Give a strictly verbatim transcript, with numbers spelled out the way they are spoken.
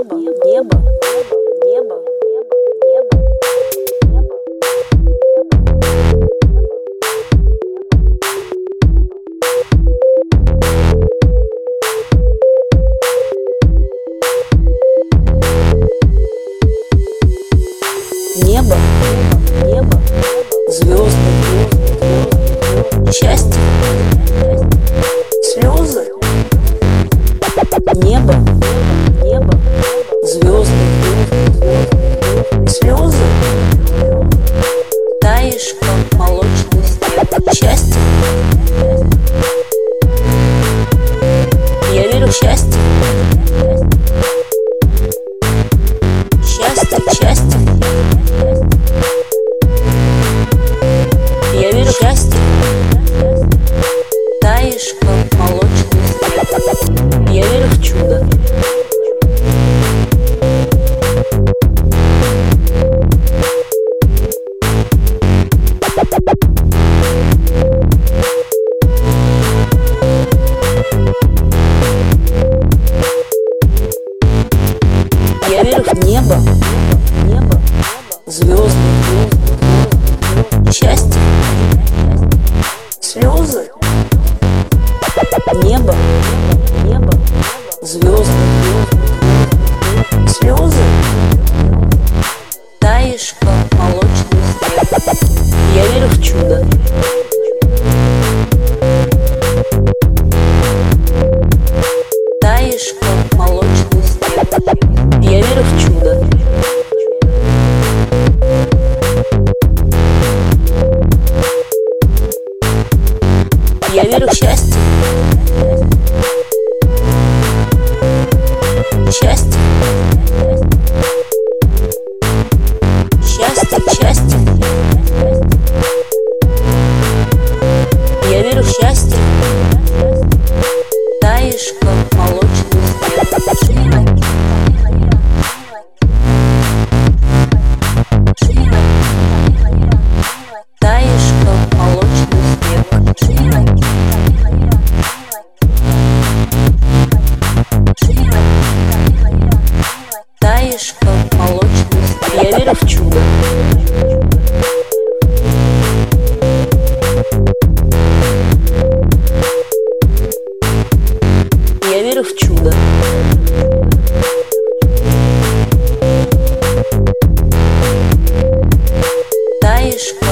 небо, небо, небо, небо, небо, небо, небо, небо, звезды, счастье, слезы, небо, небо, звезды, слезы, таешь, как молочный снег, счастье, я верю в счастье, счастье, счастье, я верю в счастье, таешь, как молочный снег, я верю в чудо. Я верю в небо, небо, звезды, счастье, слезы, небо, небо, звезды, слезы, таешь, как молочный снег, я верю в чудо. Таешь, как молочный снег, я верю в чудо. Я верю в счастье, счастье, счастье, счастье, я верю в счастье, таешь, как молочный снег. Таешь, как молочный снег. Таешь, как молочный снег. Я верю в чудо. Я верю в чудо. Таешь,